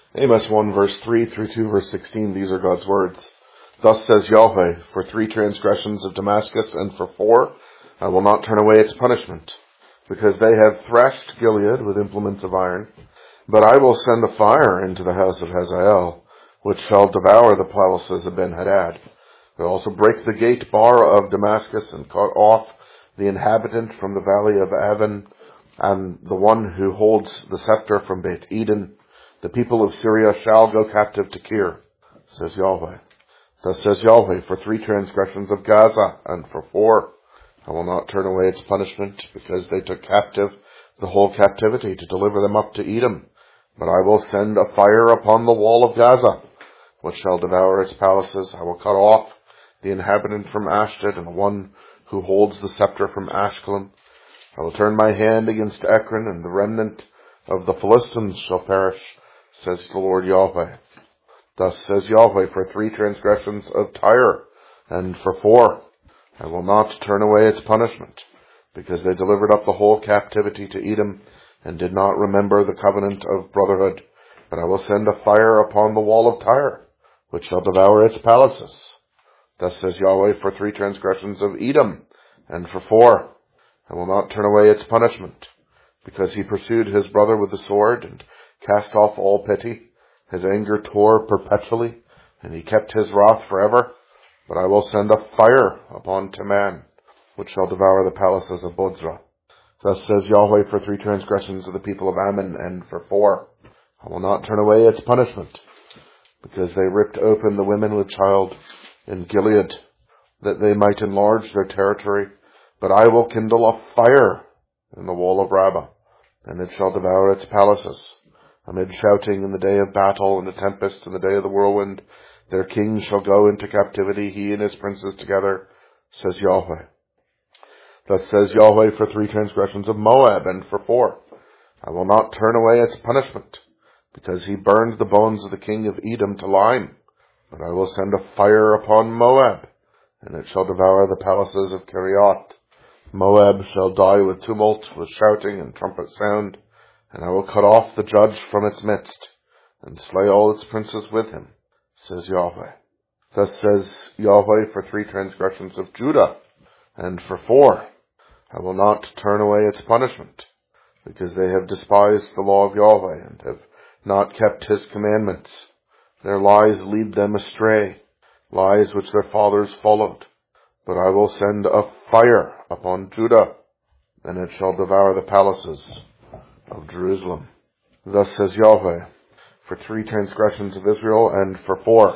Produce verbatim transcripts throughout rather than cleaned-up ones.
Amos one verse three through two verse sixteen, these are God's words. Thus says Yahweh, for three transgressions of Damascus and for four, I will not turn away its punishment, because they have threshed Gilead with implements of iron. But I will send a fire into the house of Hazael, which shall devour the palaces of Ben-Hadad. I will also break the gate bar of Damascus and cut off the inhabitant from the valley of Avon, and the one who holds the scepter from Beit Eden. The people of Syria shall go captive to Kir, says Yahweh. Thus says Yahweh, for three transgressions of Gaza, and for four, I will not turn away its punishment, because they took captive the whole captivity to deliver them up to Edom. But I will send a fire upon the wall of Gaza, which shall devour its palaces. I will cut off the inhabitant from Ashdod, and the one who holds the scepter from Ashkelon. I will turn my hand against Ekron, and the remnant of the Philistines shall perish, says the Lord Yahweh. Thus says Yahweh, for three transgressions of Tyre, and for four, I will not turn away its punishment, because they delivered up the whole captivity to Edom, and did not remember the covenant of brotherhood. But I will send a fire upon the wall of Tyre, which shall devour its palaces. Thus says Yahweh, for three transgressions of Edom, and for four, I will not turn away its punishment, because he pursued his brother with the sword, and cast off all pity. His anger tore perpetually, and he kept his wrath forever. But I will send a fire upon Teman, which shall devour the palaces of Bozrah. Thus says Yahweh, for three transgressions of the people of Ammon, and for four, I will not turn away its punishment, because they ripped open the women with child in Gilead, that they might enlarge their territory. But I will kindle a fire in the wall of Rabbah, and it shall devour its palaces. Amid shouting in the day of battle and the tempest in the day of the whirlwind, their king shall go into captivity, he and his princes together, says Yahweh. Thus says Yahweh, for three transgressions of Moab, and for four, I will not turn away its punishment, because he burned the bones of the king of Edom to lime. But I will send a fire upon Moab, and it shall devour the palaces of Kerioth. Moab shall die with tumult, with shouting and trumpet sound, and I will cut off the judge from its midst, and slay all its princes with him, says Yahweh. Thus says Yahweh, for three transgressions of Judah, and for four, I will not turn away its punishment, because they have despised the law of Yahweh, and have not kept his commandments. Their lies lead them astray, lies which their fathers followed. But I will send a fire upon Judah, and it shall devour the palaces of Jerusalem. Thus says Yahweh, for three transgressions of Israel, and for four,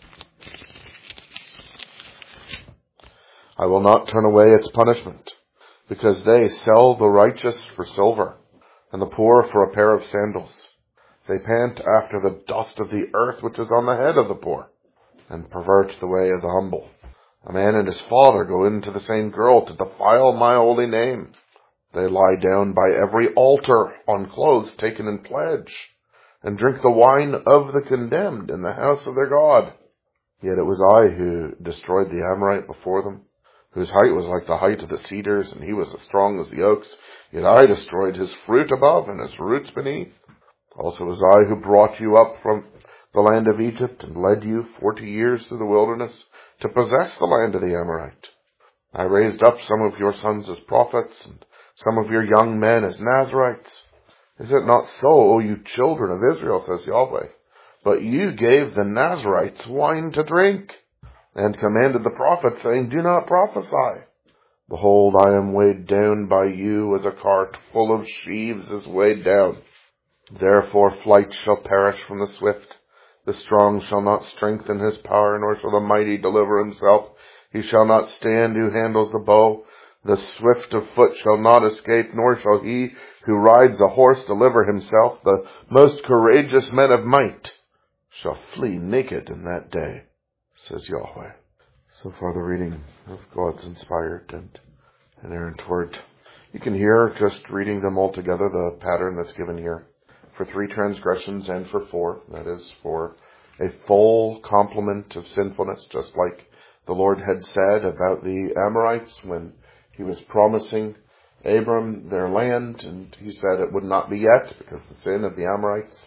I will not turn away its punishment, because they sell the righteous for silver, and the poor for a pair of sandals. They pant after the dust of the earth which is on the head of the poor, and pervert the way of the humble. A man and his father go in to the same girl to defile my holy name. They lie down by every altar on clothes taken in pledge, and drink the wine of the condemned in the house of their God. Yet it was I who destroyed the Amorite before them, whose height was like the height of the cedars, and he was as strong as the oaks. Yet I destroyed his fruit above and his roots beneath. Also it was I who brought you up from the land of Egypt, and led you forty years through the wilderness, to possess the land of the Amorite. I raised up some of your sons as prophets, and some of your young men as Nazirites. Is it not so, O you children of Israel, says Yahweh? But you gave the Nazirites wine to drink, and commanded the prophets, saying, do not prophesy. Behold, I am weighed down by you as a cart full of sheaves is weighed down. Therefore flight shall perish from the swift. The strong shall not strengthen his power, nor shall the mighty deliver himself. He shall not stand who handles the bow. The swift of foot shall not escape, nor shall he who rides a horse deliver himself. The most courageous men of might shall flee naked in that day, says Yahweh. So far the reading of God's inspired and inerrant word. You can hear, just reading them all together, the pattern that's given here. For three transgressions and for four, that is, for a full complement of sinfulness, just like the Lord had said about the Amorites when he was promising Abram their land, and he said it would not be yet, because the sin of the Amorites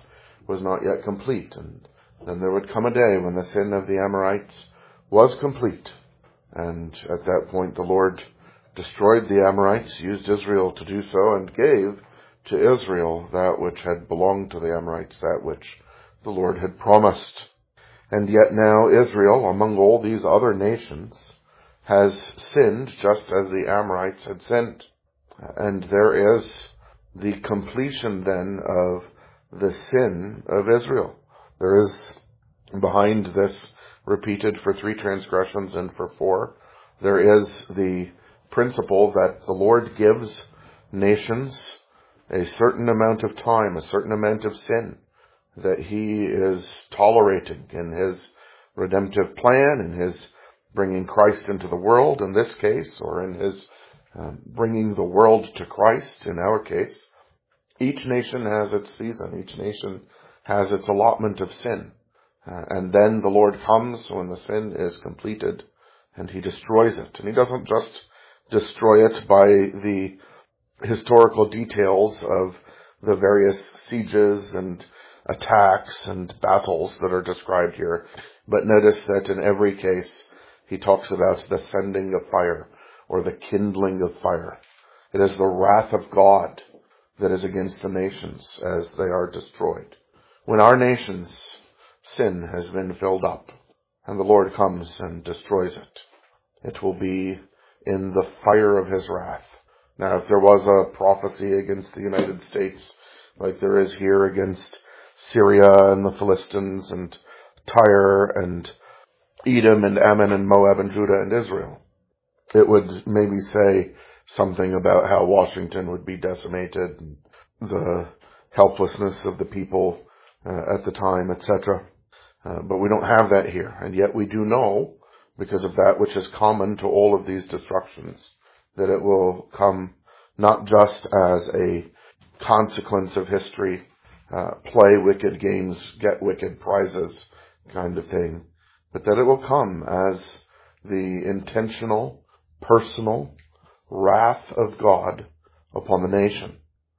was not yet complete. And then there would come a day when the sin of the Amorites was complete. And at that point the Lord destroyed the Amorites, used Israel to do so, and gave to Israel that which had belonged to the Amorites, that which the Lord had promised. And yet now Israel, among all these other nations, has sinned just as the Amorites had sinned. And there is the completion then of the sin of Israel. There is behind this repeated for three transgressions and for four, there is the principle that the Lord gives nations a certain amount of time, a certain amount of sin that he is tolerating in his redemptive plan, in his bringing Christ into the world in this case, or in his um, bringing the world to Christ in our case. Each nation has its season. Each nation has its allotment of sin. Uh, and then the Lord comes when the sin is completed and he destroys it. And he doesn't just destroy it by the historical details of the various sieges and attacks and battles that are described here. But notice that in every case he talks about the sending of fire or the kindling of fire. It is the wrath of God that is against the nations as they are destroyed. When our nation's sin has been filled up and the Lord comes and destroys it, it will be in the fire of his wrath. Now, if there was a prophecy against the United States, like there is here against Syria and the Philistines and Tyre and Edom and Ammon and Moab and Judah and Israel, it would maybe say something about how Washington would be decimated and the helplessness of the people uh, at the time, et cetera. Uh, but we don't have that here. And yet we do know, because of that which is common to all of these destructions, that it will come not just as a consequence of history, uh, play wicked games, get wicked prizes kind of thing, but that it will come as the intentional, personal wrath of God upon the nation.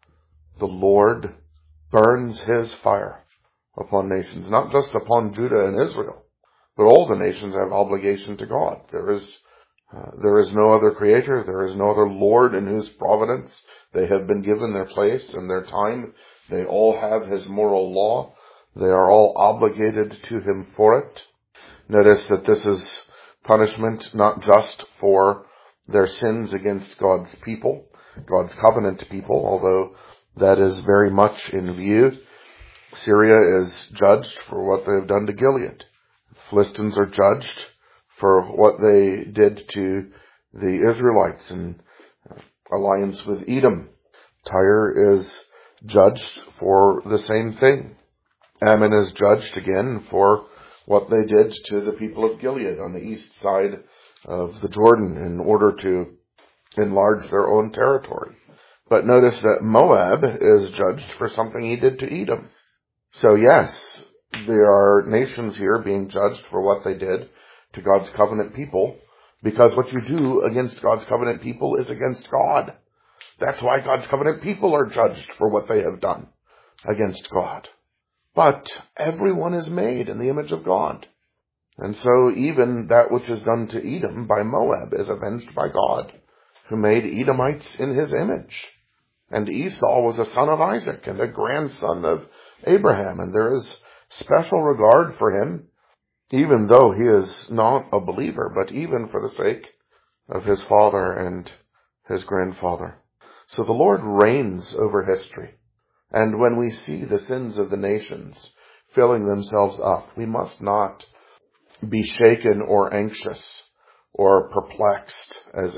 The Lord burns his fire upon nations, not just upon Judah and Israel, but all the nations have obligation to God. There is uh, there is no other creator, there is no other Lord in whose providence they have been given their place and their time. They all have his moral law. They are all obligated to him for it. Notice that this is punishment not just for their sins against God's people, God's covenant people, although that is very much in view. Syria is judged for what they have done to Gilead. Philistines are judged for what they did to the Israelites in alliance with Edom. Tyre is judged for the same thing. Ammon is judged again for what they did to the people of Gilead on the east side of the Jordan in order to enlarge their own territory. But notice that Moab is judged for something he did to Edom. So yes, there are nations here being judged for what they did to God's covenant people, because what you do against God's covenant people is against God. That's why God's covenant people are judged for what they have done against God. But everyone is made in the image of God. And so even that which is done to Edom by Moab is avenged by God, who made Edomites in his image. And Esau was a son of Isaac and a grandson of Abraham, and there is special regard for him, even though he is not a believer, but even for the sake of his father and his grandfather. So the Lord reigns over history. And when we see the sins of the nations filling themselves up, we must not be shaken or anxious or perplexed as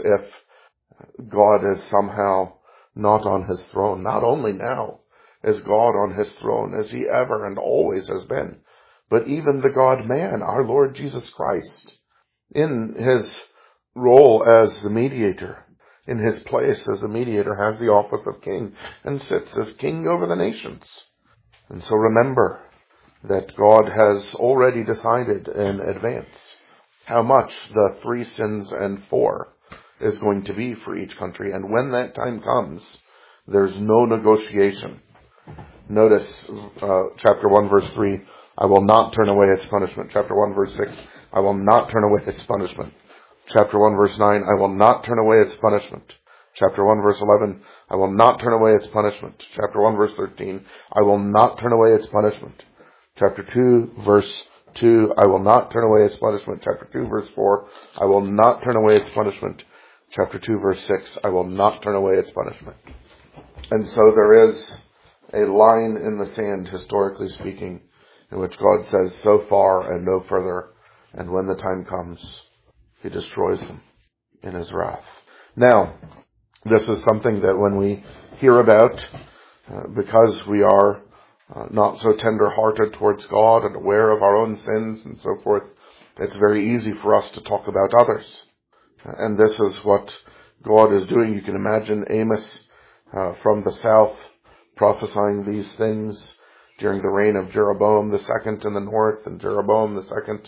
if God is somehow not on his throne. Not only now is God on his throne, as he ever and always has been, but even the God-man, our Lord Jesus Christ, in his role as the mediator, in his place as the mediator, has the office of king and sits as king over the nations. And so remember that God has already decided in advance how much the three sins and four is going to be for each country. And when that time comes, there's no negotiation. Notice uh, chapter one, verse three, I will not turn away its punishment. Chapter one, verse six, I will not turn away its punishment. Chapter one, verse nine, I will not turn away its punishment. Chapter one, verse eleven, I will not turn away its punishment. Chapter one, verse thirteen, I will not turn away its punishment. Chapter two, verse two, I will not turn away its punishment. Chapter two, verse four, I will not turn away its punishment. Chapter two, verse six, I will not turn away its punishment. And so there is a line in the sand, historically speaking, in which God says, so far and no further, and when the time comes, He destroys them in His wrath. Now, this is something that when we hear about, uh, because we are uh, not so tender-hearted towards God and aware of our own sins and so forth, it's very easy for us to talk about others. And this is what God is doing. You can imagine Amos uh, from the south prophesying these things during the reign of Jeroboam the second in the north, and Jeroboam the second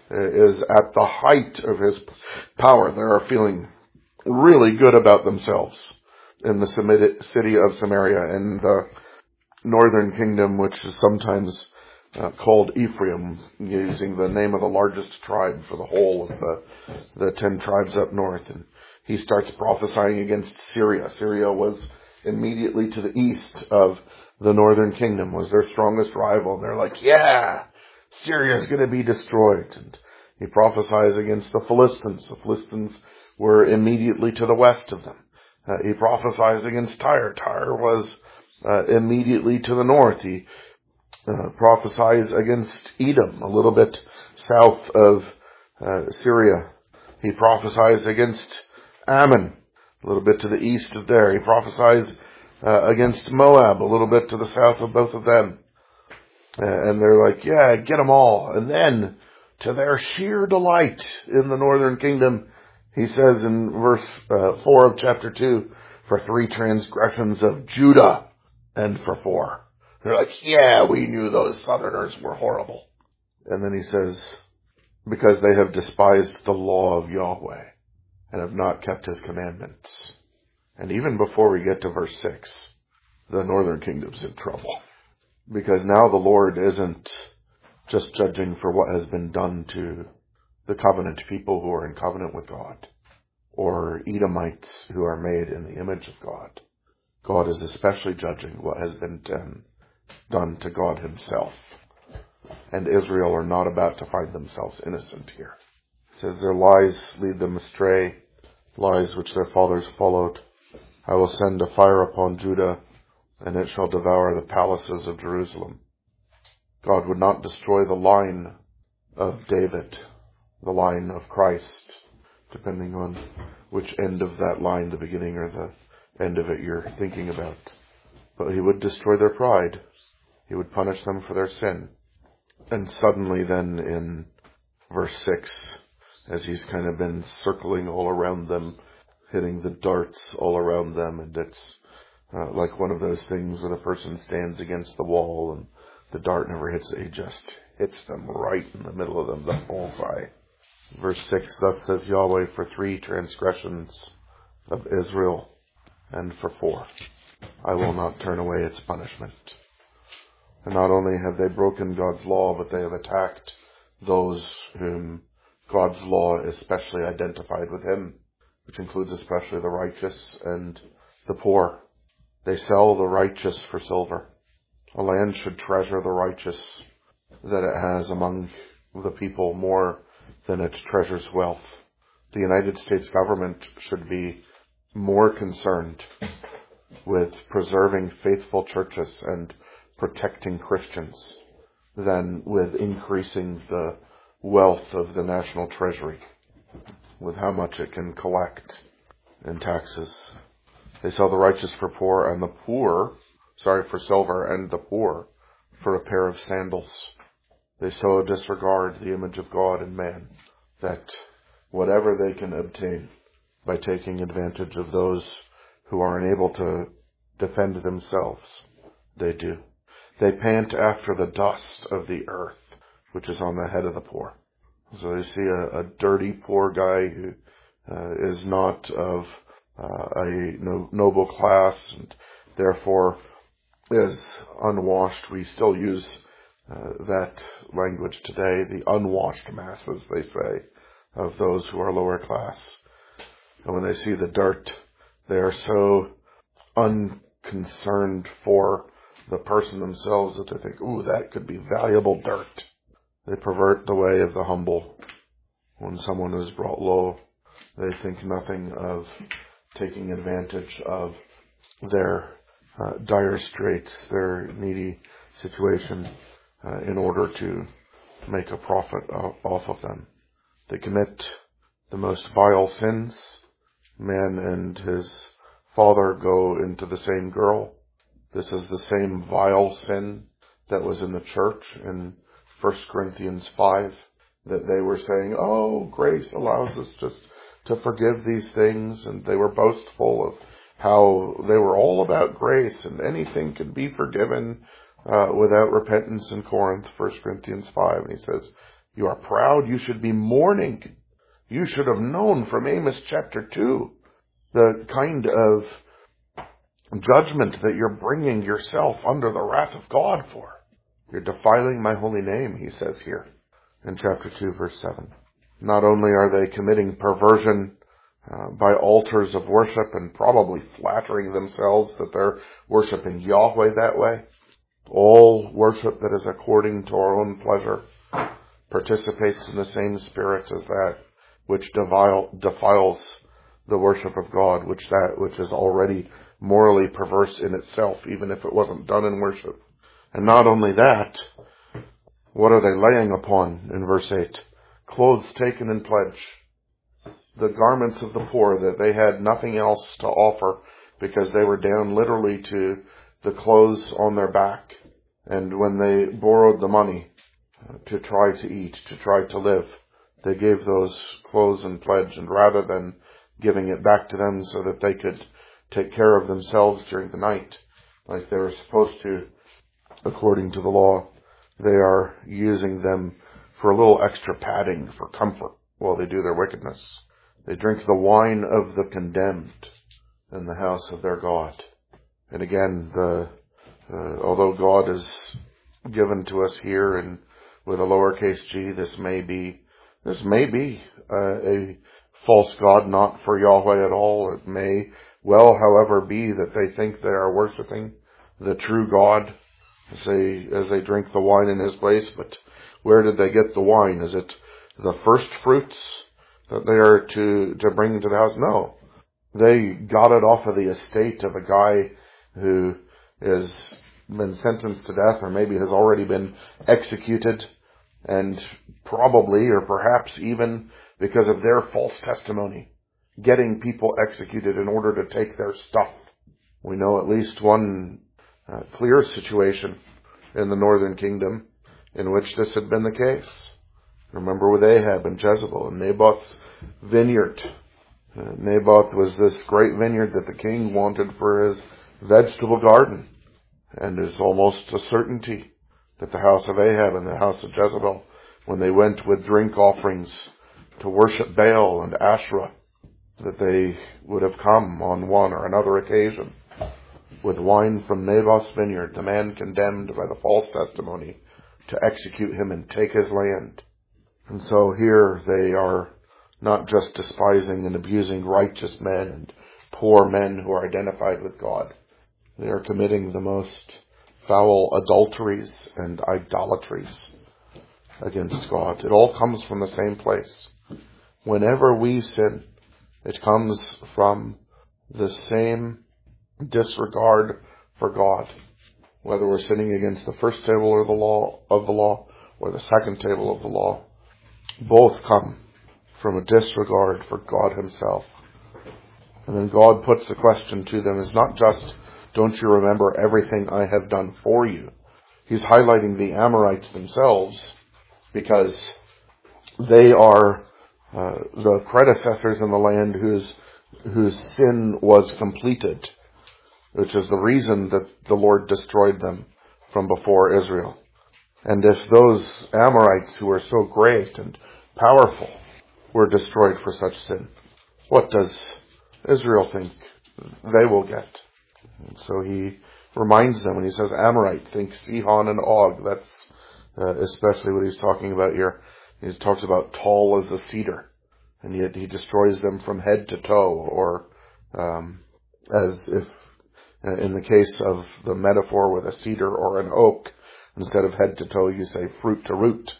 is at the height of his power. They are feeling really good about themselves in the city of Samaria, in the northern kingdom, which is sometimes uh, called Ephraim, using the name of the largest tribe for the whole of the, the ten tribes up north. And he starts prophesying against Syria. Syria was immediately to the east of the northern kingdom, was their strongest rival. And they're like, yeah, Syria's going to be destroyed. And he prophesies against the Philistines. The Philistines were immediately to the west of them. Uh, he prophesies against Tyre. Tyre was uh, immediately to the north. He uh, prophesies against Edom, a little bit south of uh, Syria. He prophesies against Ammon, a little bit to the east of there. He prophesies uh, against Moab, a little bit to the south of both of them. Uh, and they're like, yeah, get them all. And then, to their sheer delight in the northern kingdom, he says in verse uh, four of chapter two, for three transgressions of Judah and for four. They're like, yeah, we knew those southerners were horrible. And then he says, because they have despised the law of Yahweh and have not kept His commandments. And even before we get to verse six, the northern kingdom's in trouble. Because now the Lord isn't just judging for what has been done to the covenant people who are in covenant with God, or Edomites who are made in the image of God. God is especially judging what has been done, done to God Himself. And Israel are not about to find themselves innocent here. It says, their lies lead them astray, lies which their fathers followed. I will send a fire upon Judah, and it shall devour the palaces of Jerusalem. God would not destroy the line of David, the line of Christ, depending on which end of that line, the beginning or the end of it, you're thinking about. But He would destroy their pride. He would punish them for their sin. And suddenly then in verse six, as He's kind of been circling all around them, hitting the darts all around them, and it's uh, like one of those things where the person stands against the wall and the dart never hits it. He just hits them right in the middle of them, the bullseye. Verse six, thus says Yahweh, for three transgressions of Israel and for four, I will not turn away its punishment. And not only have they broken God's law, but they have attacked those whom God's law is specially identified with Him, which includes especially the righteous and the poor. They sell the righteous for silver. A land should treasure the righteous that it has among the people more than it treasures wealth. The United States government should be more concerned with preserving faithful churches and protecting Christians than with increasing the wealth of the national treasury, with how much it can collect in taxes. They sell the righteous for poor and the poor, sorry, for silver, and the poor for a pair of sandals. They so disregard the image of God in man that whatever they can obtain by taking advantage of those who are unable to defend themselves, they do. They pant after the dust of the earth, which is on the head of the poor. So they see a, a dirty poor guy who uh, is not of uh, a no, noble class, and therefore is unwashed. We still use uh, that language today, the unwashed masses, they say, of those who are lower class. And when they see the dirt, they are so unconcerned for the person themselves that they think, ooh, that could be valuable dirt. They pervert the way of the humble. When someone is brought low, they think nothing of taking advantage of their uh, dire straits, their needy situation, uh, in order to make a profit off of them. They commit the most vile sins. Man and his father go into the same girl. This is the same vile sin that was in the church in First Corinthians five, that they were saying, oh, grace allows us just to forgive these things, and they were boastful of how they were all about grace and anything could be forgiven uh, without repentance in Corinth, First Corinthians five. And he says, you are proud, you should be mourning. You should have known from Amos chapter two the kind of judgment that you're bringing yourself under the wrath of God for. You're defiling my holy name, he says here in chapter two, verse seven. Not only are they committing perversion uh, by altars of worship and probably flattering themselves that they're worshiping Yahweh that way, all worship that is according to our own pleasure participates in the same spirit as that which defile, defiles the worship of God, which that which is already morally perverse in itself, even if it wasn't done in worship. And not only that, what are they laying upon in verse eight? Clothes taken in pledge. The garments of the poor, that they had nothing else to offer because they were down literally to the clothes on their back. And when they borrowed the money to try to eat, to try to live, they gave those clothes in pledge, and rather than giving it back to them so that they could take care of themselves during the night, like they were supposed to, according to the law, they are using them for a little extra padding for comfort while they do their wickedness. They drink the wine of the condemned in the house of their God. And again, the uh, although God is given to us here and with a lowercase g, this may be this may be uh, a false god, not for Yahweh at all. It may well, however, be that they think they are worshiping the true God as they, as they drink the wine in his place. But where did they get the wine? Is it the first fruits that they are to, to bring into the house? No. They got it off of the estate of a guy who has been sentenced to death, or maybe has already been executed, and probably, or perhaps even because of their false testimony, getting people executed in order to take their stuff. We know at least one uh, clear situation in the northern kingdom in which this had been the case. Remember with Ahab and Jezebel and Naboth's vineyard. Uh, Naboth was this great vineyard that the king wanted for his vegetable garden. And it's almost a certainty that the house of Ahab and the house of Jezebel, when they went with drink offerings to worship Baal and Asherah, that they would have come on one or another occasion with wine from Naboth's vineyard, the man condemned by the false testimony, to execute him and take his land. And so here they are not just despising and abusing righteous men and poor men who are identified with God. They are committing the most foul adulteries and idolatries against God. It all comes from the same place. Whenever we sin, it comes from the same disregard for God. Whether we're sinning against the first table of the law, of the law, or the second table of the law, both come from a disregard for God himself. And then God puts the question to them, is not just, don't you remember everything I have done for you? He's highlighting the Amorites themselves because they are uh, the predecessors in the land whose whose sin was completed, which is the reason that the Lord destroyed them from before Israel. And if those Amorites who are so great and powerful were destroyed for such sin, what does Israel think they will get? And so he reminds them when he says Amorite, think Sihon and Og. That's uh, especially what he's talking about here. He talks about tall as the cedar, and yet he destroys them from head to toe, or um, as if uh, in the case of the metaphor with a cedar or an oak, instead of head to toe, you say fruit to root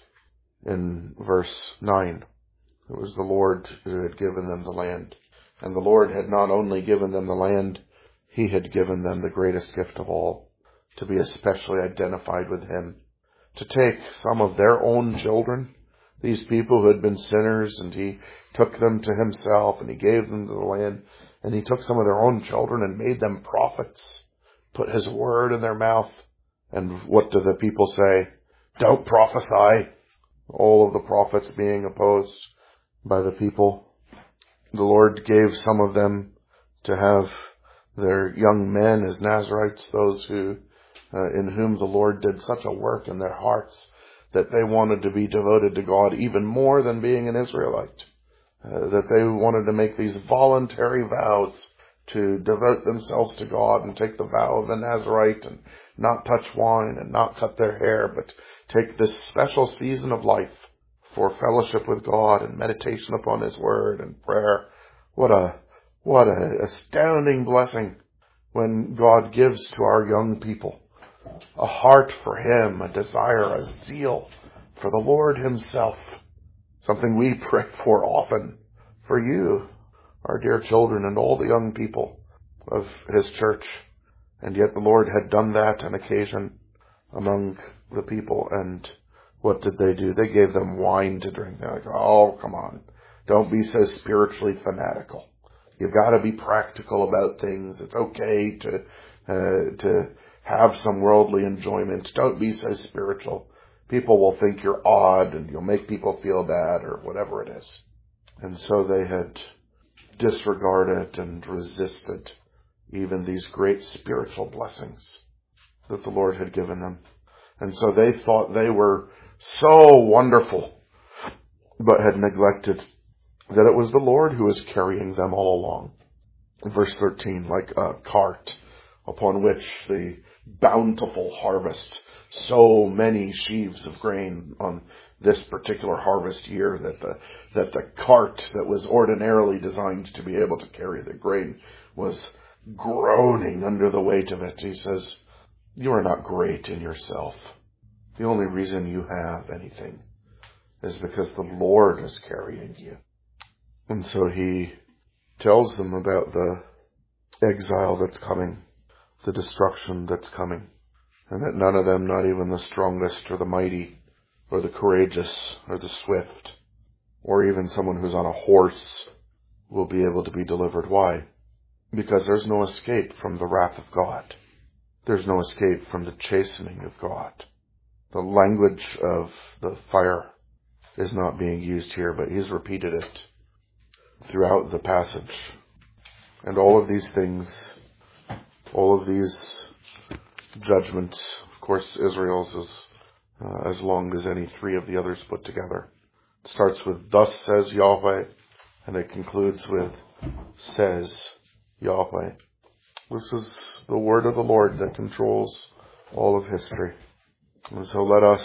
in verse nine. It was the Lord who had given them the land. And the Lord had not only given them the land, he had given them the greatest gift of all, to be especially identified with him, to take some of their own children, these people who had been sinners, and he took them to himself, and he gave them to the land, and he took some of their own children and made them prophets, put his word in their mouth. And what do the people say? Don't prophesy. All of the prophets being opposed by the people. The Lord gave some of them to have their young men as Nazarites, those who, uh, in whom the Lord did such a work in their hearts that they wanted to be devoted to God even more than being an Israelite. Uh, that they wanted to make these voluntary vows to devote themselves to God and take the vow of a Nazarite and not touch wine and not cut their hair, but take this special season of life for fellowship with God and meditation upon his word and prayer. What a, what an astounding blessing when God gives to our young people a heart for him, a desire, a zeal for the Lord himself. Something we pray for often for you, our dear children, and all the young people of his church. And yet the Lord had done that on occasion among the people. And what did they do? They gave them wine to drink. They're like, oh, come on. Don't be so spiritually fanatical. You've got to be practical about things. It's okay to uh, to have some worldly enjoyment. Don't be so spiritual. People will think you're odd and you'll make people feel bad or whatever it is. And so they had disregarded and resisted even these great spiritual blessings that the Lord had given them. And so they thought they were so wonderful, but had neglected that it was the Lord who was carrying them all along. In verse thirteen, like a cart upon which the bountiful harvest, so many sheaves of grain on this particular harvest year that the that the cart that was ordinarily designed to be able to carry the grain was groaning under the weight of it. He says, you are not great in yourself. The only reason you have anything is because the Lord is carrying you. And so he tells them about the exile that's coming, the destruction that's coming, and that none of them, not even the strongest or the mighty or the courageous or the swift or even someone who's on a horse will be able to be delivered. Why? Because there's no escape from the wrath of God. There's no escape from the chastening of God. The language of the fire is not being used here, but he's repeated it throughout the passage. And all of these things, all of these judgments, of course Israel's is uh, as long as any three of the others put together. It starts with, thus says Yahweh, and it concludes with, says Yahweh. This is the word of the Lord that controls all of history. And so let us,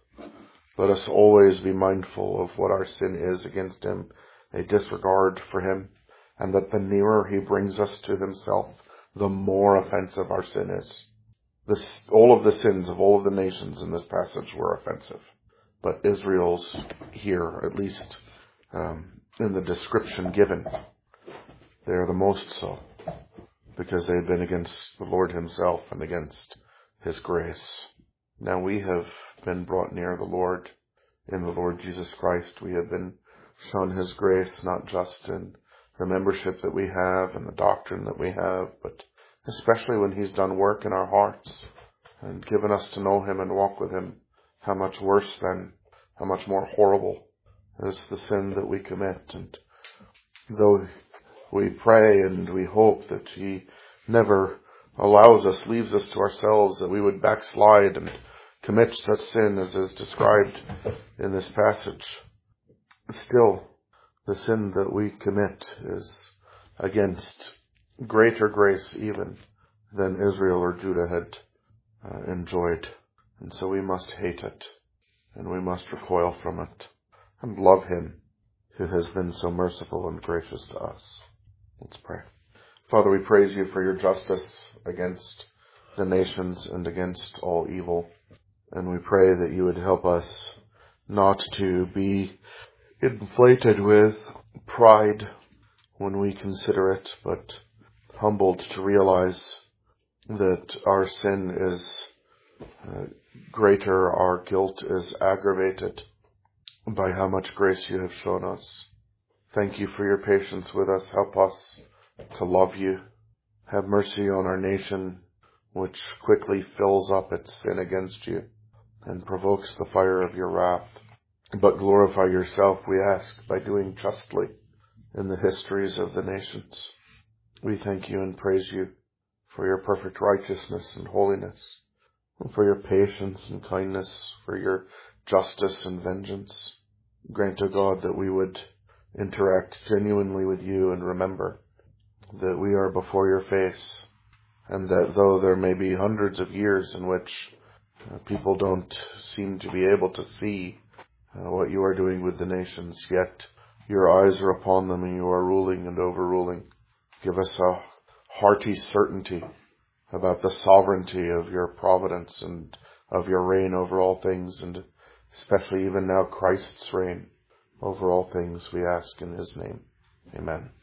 let us always be mindful of what our sin is against him, a disregard for him, and that the nearer he brings us to himself, the more offensive our sin is. This, all of the sins of all of the nations in this passage were offensive. But Israel's here, at least um, in the description given, they are the most so, because they had been against the Lord himself and against his grace. Now we have been brought near the Lord in the Lord Jesus Christ. We have been shown his grace, not just in the membership that we have and the doctrine that we have, but especially when he's done work in our hearts and given us to know him and walk with him. How much worse then, how much more horrible is the sin that we commit. And though we pray and we hope that he never allows us, leaves us to ourselves, that we would backslide and commit such sin as is described in this passage, still the sin that we commit is against greater grace even than Israel or Judah had uh, enjoyed. And so we must hate it, and we must recoil from it, and love him who has been so merciful and gracious to us. Let's pray. Father, we praise you for your justice against the nations and against all evil. And we pray that you would help us not to be inflated with pride when we consider it, but humbled to realize that our sin is uh, greater, our guilt is aggravated by how much grace you have shown us. Thank you for your patience with us. Help us to love you. Have mercy on our nation, which quickly fills up its sin against you and provokes the fire of your wrath. But glorify yourself, we ask, by doing justly in the histories of the nations. We thank you and praise you for your perfect righteousness and holiness, and for your patience and kindness, for your justice and vengeance. Grant, O God, that we would interact genuinely with you and remember that we are before your face, and that though there may be hundreds of years in which uh, people don't seem to be able to see uh, what you are doing with the nations, yet your eyes are upon them and you are ruling and overruling. Give us a hearty certainty about the sovereignty of your providence and of your reign over all things, and especially even now Christ's reign over all things, we ask in his name. Amen.